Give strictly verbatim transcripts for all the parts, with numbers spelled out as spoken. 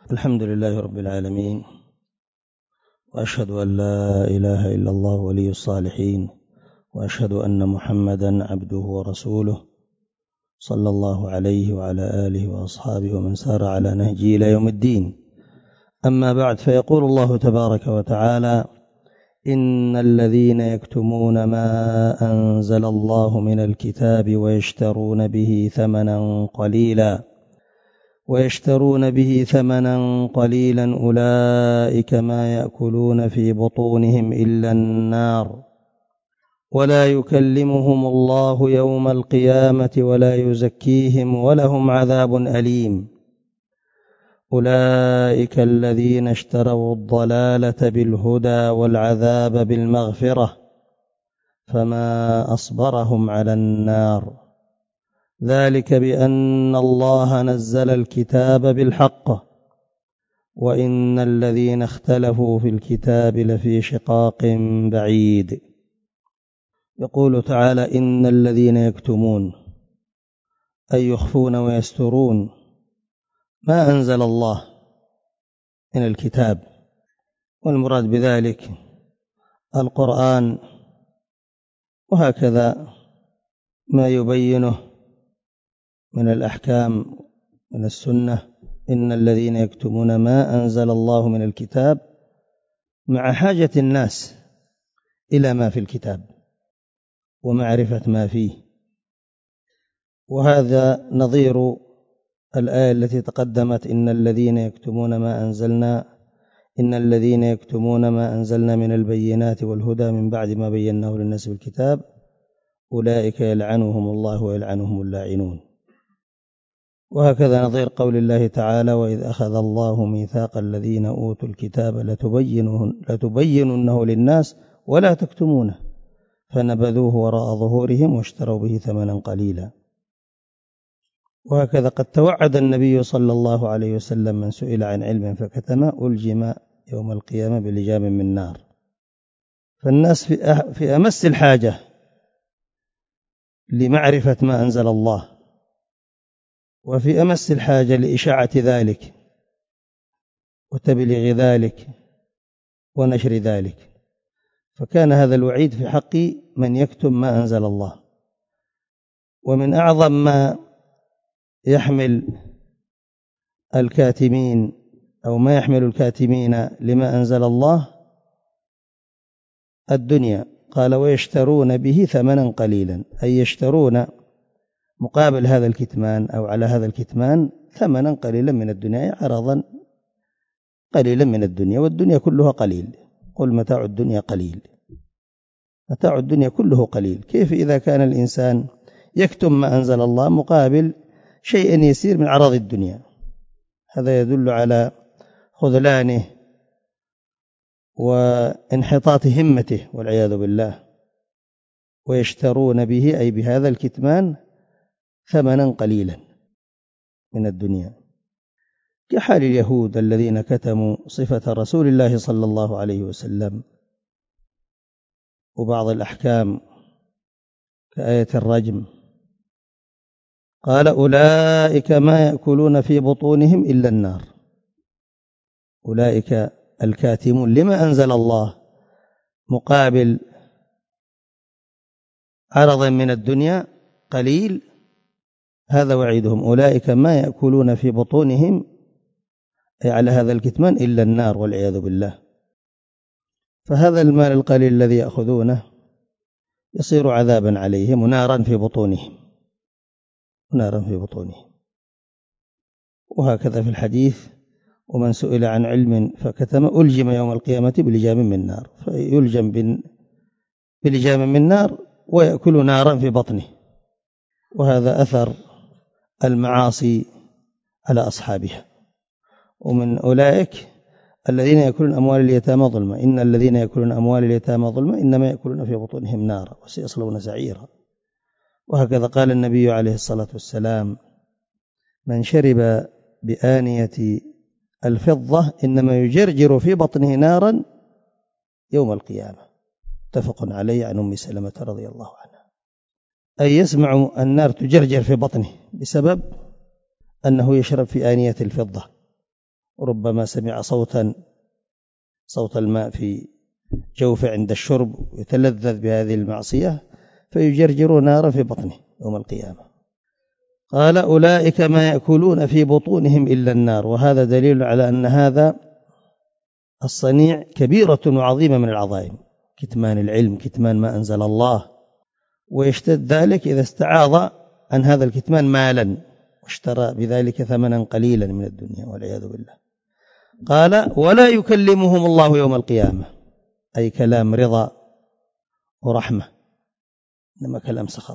الحمد لله رب العالمين، وأشهد أن لا إله إلا الله ولي الصالحين، وأشهد أن محمدا عبده ورسوله صلى الله عليه وعلى آله وأصحابه ومن سار على نهجه إلى يوم الدين. أما بعد، فيقول الله تبارك وتعالى: إن الذين يكتمون ما أنزل الله من الكتاب ويشترون به ثمنا قليلا ويشترون به ثمنا قليلا أولئك ما يأكلون في بطونهم إلا النار ولا يكلمهم الله يوم القيامة ولا يزكيهم ولهم عذاب أليم. أولئك الذين اشتروا الضلالة بالهدى والعذاب بالمغفرة فما أصبرهم على النار، ذلك بأن الله نزل الكتاب بالحق وإن الذين اختلفوا في الكتاب لفي شقاق بعيد. يقول تعالى: إن الذين يكتمون، أي يخفون ويسترون، ما أنزل الله من الكتاب، والمراد بذلك القرآن، وهكذا ما يبينه من الأحكام من السنة. إن الذين يكتمون ما أنزل الله من الكتاب، مع حاجة الناس إلى ما في الكتاب ومعرفة ما فيه، وهذا نظير الآية التي تقدمت: إن الذين يكتمون ما أنزلنا إن الذين يكتمون ما أنزلنا من البينات والهدى من بعد ما بيناه للناس في الكتاب أولئك يلعنهم الله ويلعنهم اللاعنون. وهكذا نظير قول الله تعالى: وإذ أخذ الله ميثاق الذين أوتوا الكتاب لتبيننه للناس ولا تكتمونه فنبذوه وراء ظهورهم واشتروا به ثمنا قليلا. وهكذا قد توعد النبي صلى الله عليه وسلم: من سئل عن علم فكتمه ألجم يوم القيامة بلجام من نار. فالناس في أمس الحاجة لمعرفة ما أنزل الله، وفي أمس الحاجة لإشاعة ذلك وتبليغ ذلك ونشر ذلك، فكان هذا الوعيد في حق من يكتم ما أنزل الله. ومن أعظم ما يحمل الكاتمين أو ما يحمل الكاتمين لما أنزل الله الدنيا. قال: ويشترون به ثمنا قليلا، أي يشترون مقابل هذا الكتمان أو على هذا الكتمان ثمنا قليلا من الدنيا، عرضا قليلا من الدنيا، والدنيا كلها قليل. قل متاع الدنيا قليل، متاع الدنيا كله قليل. كيف إذا كان الإنسان يكتم ما أنزل الله مقابل شيء يسير من عرض الدنيا؟ هذا يدل على خذلانه وانحطاط همته والعياذ بالله. ويشترون به، أي بهذا الكتمان، ثمنا قليلا من الدنيا، كحال اليهود الذين كتموا صفة رسول الله صلى الله عليه وسلم وبعض الأحكام كآية الرجم. قال: أولئك ما يأكلون في بطونهم إلا النار. أولئك الكاتمون لما أنزل الله مقابل عرض من الدنيا قليل، هذا وعيدهم. أولئك ما يأكلون في بطونهم، أي على هذا الكتمان، إلا النار والعياذ بالله. فهذا المال القليل الذي يأخذونه يصير عذابا عليهم ونارا في بطونهم نارا في بطونهم. وهكذا في الحديث: ومن سئل عن علم فكتم ألجم يوم القيامة بلجام من نار. فيلجم بلجام من نار ويأكل نارا في بطنه. وهذا أثر المعاصي على أصحابها. ومن أولئك الذين يأكلون أموال اليتامى ظلما. إن الذين يأكلون أموال اليتامى ظلما إنما يأكلون في بطونهم نارا وسيصلون سعيرا. وهكذا قال النبي عليه الصلاة والسلام: من شرب بآنية الفضة إنما يجرجر في بطنه نارا يوم القيامة. متفق عليه عن أم سلمة رضي الله عنها. أي يسمع النار تجرجر في بطنه بسبب أنه يشرب في آنية الفضة. ربما سمع صوتا صوت الماء في جوفه عند الشرب ويتلذذ بهذه المعصية فيجرجر نارا في بطنه يوم القيامة. قال أولئك ما يأكلون في بطونهم إلا النار. وهذا دليل على أن هذا الصنيع كبيرة وعظيمة من العظائم، كتمان العلم، كتمان ما أنزل الله، ويشتد ذلك إذا استعاض عن هذا الكتمان مالا واشترى بذلك ثمنا قليلا من الدنيا والعياذ بالله. قال ولا يكلمهم الله يوم القيامة، أي كلام رضا ورحمة، إنما كلام سخط.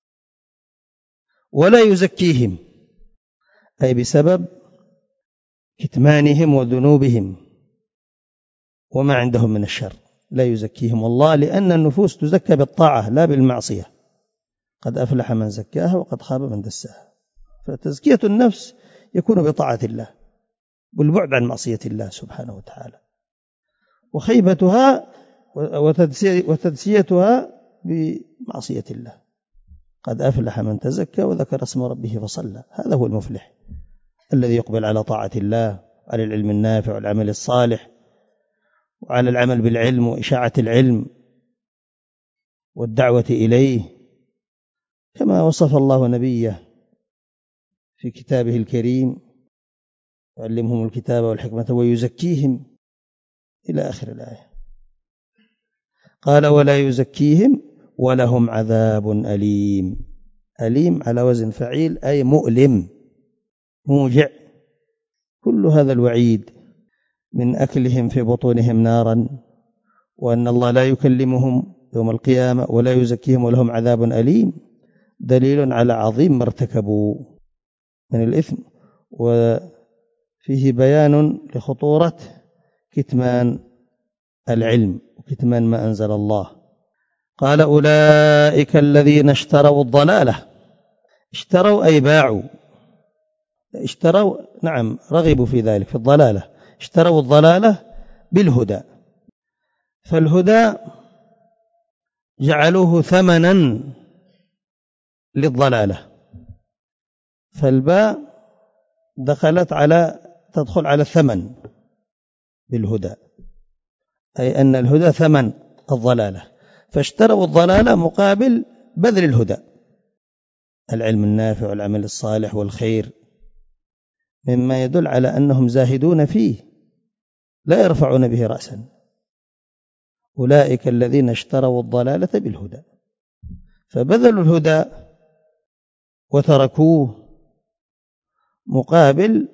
ولا يزكيهم، أي بسبب كتمانهم وذنوبهم وما عندهم من الشر، لا يزكيهم الله، لأن النفوس تزكى بالطاعة لا بالمعصية. قد أفلح من زكاها وقد خاب من دساها. فتزكية النفس يكون بطاعة الله والبعد عن معصية الله سبحانه وتعالى، وخيبتها وتدسيتها بمعصية الله. قد أفلح من تزكى وذكر اسم ربه فصلى. هذا هو المفلح الذي يقبل على طاعة الله، على العلم النافع والعمل الصالح، وعلى العمل بالعلم وإشاعة العلم والدعوة إليه، كما وصف الله نبيه في كتابه الكريم: يعلمهم الكتاب والحكمة ويزكيهم، إلى آخر الآية. قال ولا يزكيهم ولهم عذاب أليم. أليم على وزن فعيل، أي مؤلم موجع. كل هذا الوعيد من أكلهم في بطونهم نارا، وأن الله لا يكلمهم يوم القيامة ولا يزكيهم ولهم عذاب أليم، دليل على عظيم ما ارتكبوا من الإثم، وفيه بيان لخطورة كتمان العلم وكتمان ما أنزل الله. قال أولئك الذين اشتروا الضلالة. اشتروا أي باعوا، اشتروا نعم رغبوا في ذلك، في الضلالة. اشتروا الضلالة بالهدى، فالهدى جعلوه ثمنا للضلالة، فالباء دخلت على تدخل على الثمن بالهدى، أي أن الهدى ثمن الضلالة، فاشتروا الضلالة مقابل بذل الهدى، العلم النافع والعمل الصالح والخير، مما يدل على أنهم زاهدون فيه لا يرفعون به رأسا. أولئك الذين اشتروا الضلالة بالهدى، فبذلوا الهدى وتركوه مقابل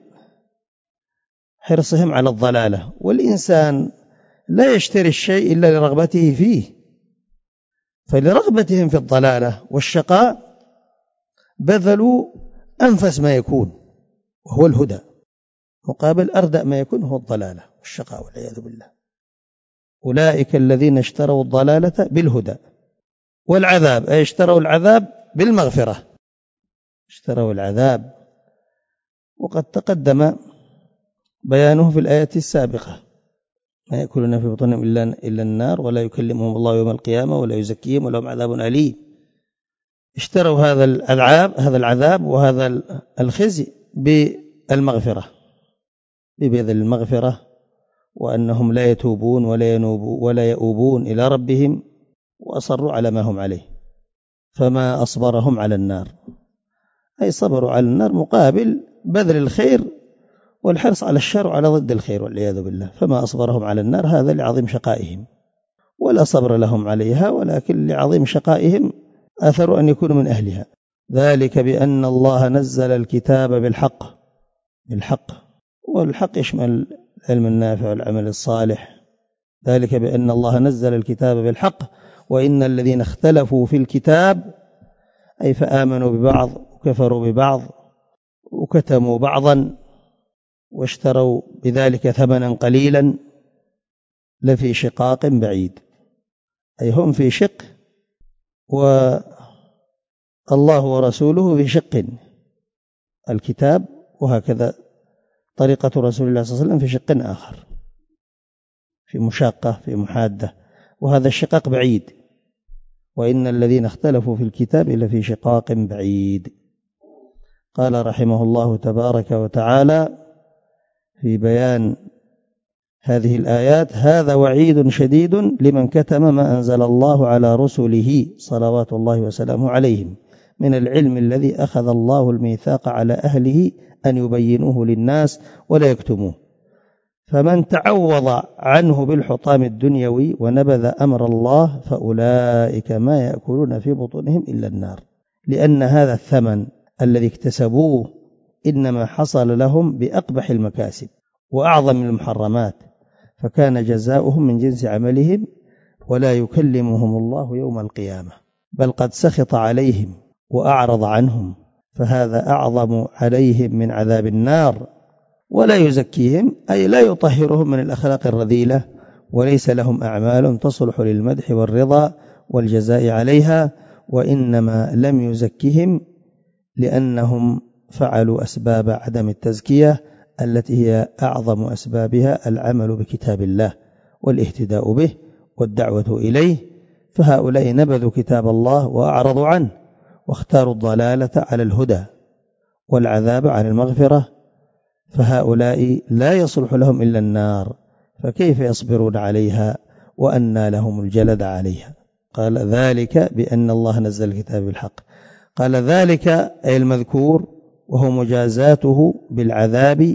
حرصهم على الضلالة. والإنسان لا يشتري الشيء إلا لرغبته فيه، فلرغبتهم في الضلالة والشقاء بذلوا أنفس ما يكون وهو الهدى، مقابل أردأ ما يكون هو الضلالة والشقاء والعياذ بالله. أولئك الذين اشتروا الضلالة بالهدى والعذاب، أي اشتروا العذاب بالمغفرة، اشتروا العذاب، وقد تقدم بيانه في الآية السابقة: ما يأكلون في بطونهم إلا, إلا النار ولا يكلمهم الله يوم القيامة ولا يزكيهم ولهم عذاب أليم. اشتروا هذا العذاب هذا العذاب وهذا الخزي بالمغفرة، ببذل المغفرة، وأنهم لا يتوبون ولا ينوبون ولا يؤوبون إلى ربهم، وأصروا على ما هم عليه، فما أصبرهم على النار، أي صبروا على النار مقابل بذل الخير والحرص على الشر وعلى ضد الخير والعياذ بالله. فما أصبرهم على النار هذا لعظيم شقائهم، ولا صبر لهم عليها، ولكن لعظيم شقائهم أثروا أن يكونوا من أهلها. ذلك بأن الله نزل الكتاب بالحق، بالحق، والحق يشمل العلم النافع والعمل الصالح. ذلك بأن الله نزل الكتاب بالحق وإن الذين اختلفوا في الكتاب، أي فآمنوا ببعض وكفروا ببعض وكتموا بعضا واشتروا بذلك ثمنا قليلا، لفي شقاق بعيد، أي هم في شق والله ورسوله في شق، الكتاب وهكذا طريقة رسول الله صلى الله عليه وسلم في شق آخر، في مشاقة، في محادة، وهذا الشقاق بعيد. وإن الذين اختلفوا في الكتاب لفي شقاق بعيد. قال رحمه الله تبارك وتعالى في بيان هذه الآيات هذا وعيد شديد لمن كتم ما أنزل الله على رسله صلوات الله وسلامه عليهم من العلم الذي أخذ الله الميثاق على أهله أن يبينوه للناس ولا يكتموه. فمن تعوض عنه بالحطام الدنيوي ونبذ أمر الله فأولئك ما يأكلون في بطونهم إلا النار، لأن هذا الثمن الذي اكتسبوه إنما حصل لهم بأقبح المكاسب وأعظم المحرمات، فكان جزاؤهم من جنس عملهم ولا يكلمهم الله يوم القيامة، بل قد سخط عليهم وأعرض عنهم، فهذا أعظم عليهم من عذاب النار. ولا يزكيهم أي لا يطهرهم من الأخلاق الرذيلة، وليس لهم أعمال تصلح للمدح والرضا والجزاء عليها، وإنما لم يزكهم لأنهم فعلوا أسباب عدم التزكية التي هي أعظم أسبابها العمل بكتاب الله والاهتداء به والدعوة إليه، فهؤلاء نبذوا كتاب الله وأعرضوا عنه واختاروا الضلالة على الهدى والعذاب عن المغفرة، فهؤلاء لا يصلح لهم إلا النار، فكيف يصبرون عليها وأنى لهم الجلد عليها؟ قال ذلك بأن الله نزل الكتاب بالحق. قال ذلك أي المذكور، وهو مجازاته بالعذاب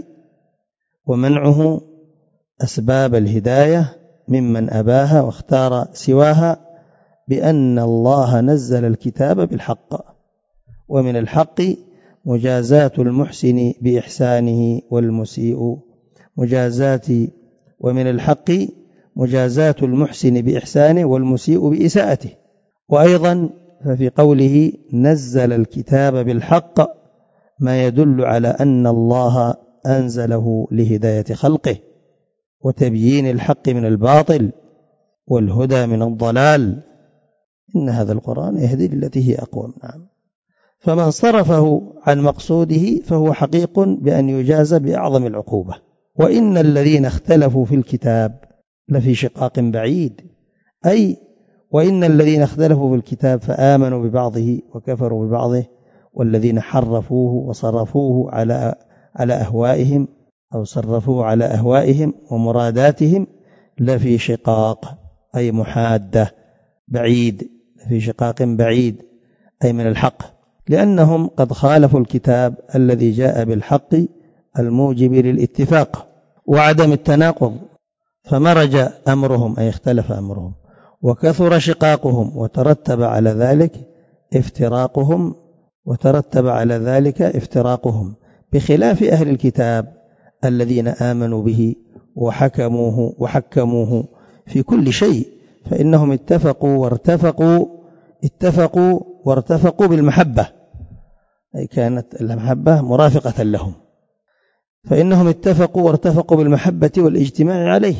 ومنعه أسباب الهداية ممن أباها واختار سواها، بأن الله نزل الكتاب بالحق. ومن الحق مجازاة المحسن بإحسانه والمسيء مجازاة ومن الحق مجازاة المحسن بإحسانه والمسيء بإساءته. وأيضا ففي قوله نزل الكتاب بالحق ما يدل على أن الله أنزله لهداية خلقه وتبيين الحق من الباطل والهدى من الضلال. إن هذا القرآن يهدي للتي هي أقوم. نعم. فمن صرفه عن مقصوده فهو حقيق بأن يجازى بأعظم العقوبة. وإن الذين اختلفوا في الكتاب لفي شقاق بعيد، أي وإن الذين اختلفوا في الكتاب فآمنوا ببعضه وكفروا ببعضه، والذين حرفوه وصرفوه على على أهوائهم أو صرفوه على أهوائهم ومراداتهم لفي شقاق أي محادة بعيد، في شقاق بعيد أي من الحق، لأنهم قد خالفوا الكتاب الذي جاء بالحق الموجب للاتفاق وعدم التناقض، فمرج أمرهم أي اختلف أمرهم، وكثر شقاقهم، وترتب على ذلك افتراقهم وترتب على ذلك افتراقهم بخلاف أهل الكتاب الذين آمنوا به وحكموه وحكموه في كل شيء، فإنهم اتفقوا وارتفقوا اتفقوا وارتفقوا بالمحبة، أي كانت المحبة مرافقة لهم، فإنهم اتفقوا وارتفقوا بالمحبة والاجتماع عليه.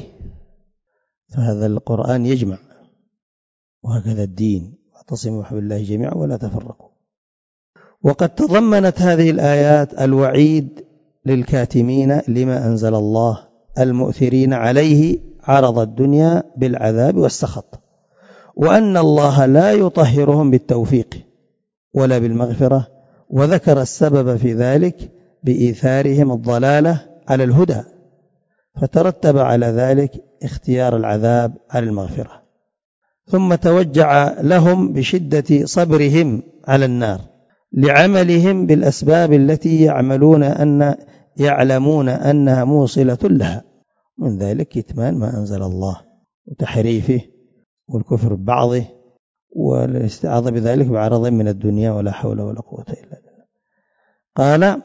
فهذا القرآن يجمع، وهكذا الدين، واعتصموا بحبل الله جميعا ولا تفرقوا. وقد تضمنت هذه الآيات الوعيد للكاتمين لما أنزل الله المؤثرين عليه عرض الدنيا بالعذاب والسخط، وأن الله لا يطهرهم بالتوفيق ولا بالمغفرة، وذكر السبب في ذلك بإيثارهم الضلالة على الهدى، فترتب على ذلك اختيار العذاب على المغفرة. ثم توجع لهم بشدة صبرهم على النار لعملهم بالأسباب التي يعملون أن يعلمون أنها موصلة لها، من ذلك كتمان ما أنزل الله وتحريفه والكفر ببعضه والاستعاذة بذلك بعرض من الدنيا ولا حول ولا قوة إلا بالله. قال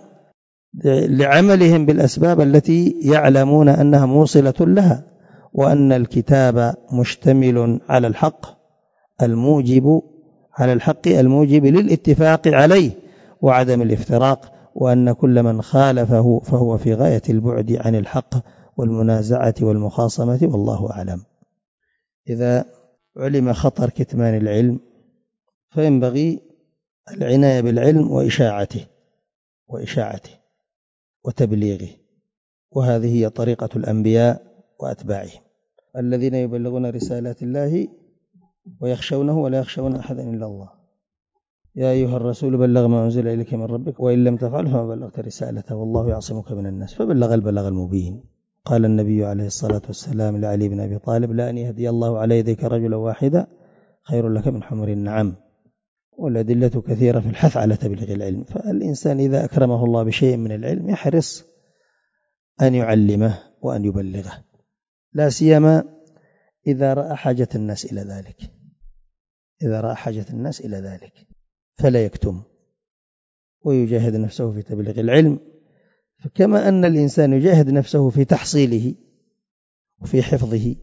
لعملهم بالأسباب التي يعلمون أنها موصلة لها، وأن الكتاب مشتمل على الحق الموجب على الحق الموجب للاتفاق عليه وعدم الافتراق، وأن كل من خالفه فهو في غاية البعد عن الحق والمنازعة والمخاصمة، والله أعلم. إذا علم خطر كتمان العلم فينبغي العناية بالعلم وإشاعته وإشاعته وتبليغه، وهذه هي طريقة الأنبياء وأتباعهم الذين يبلغون رسالات الله ويخشونه ولا يخشون أحدا إلا الله. يا أيها الرسول بلغ ما أنزل إليك من ربك وإن لم تفعل فما بلغت رسالته والله يعصمك من الناس، فبلغ البلاغ المبين. قال النبي عليه الصلاة والسلام لعلي بن أبي طالب: لأن يهدي الله على يديك رجلا واحدا خير لك من حمر النعم. والأدلة كثيرة في الحث على تبليغ العلم، فالإنسان إذا أكرمه الله بشيء من العلم يحرص أن يعلمه وأن يبلغه، لا سيما إذا رأى حاجة الناس إلى ذلك إذا رأى حاجة الناس إلى ذلك فلا يكتم ويجاهد نفسه في تبليغ العلم. فكما أن الإنسان يجاهد نفسه في تحصيله وفي حفظه،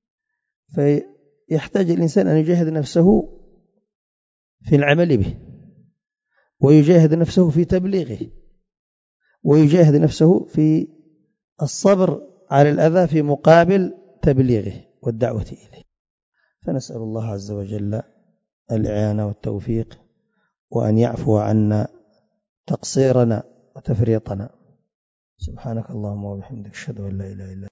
فيحتاج الإنسان أن يجاهد نفسه في العمل به، ويجاهد نفسه في تبليغه، ويجاهد نفسه في الصبر على الأذى في مقابل تبليغه والدعوة إليه. فنسأل الله عز وجل الإعانة والتوفيق، وأن يعفو عنا تقصيرنا وتفريطنا. سبحانك اللهم وبحمدك، أشهد أن لا إله إلا أنت.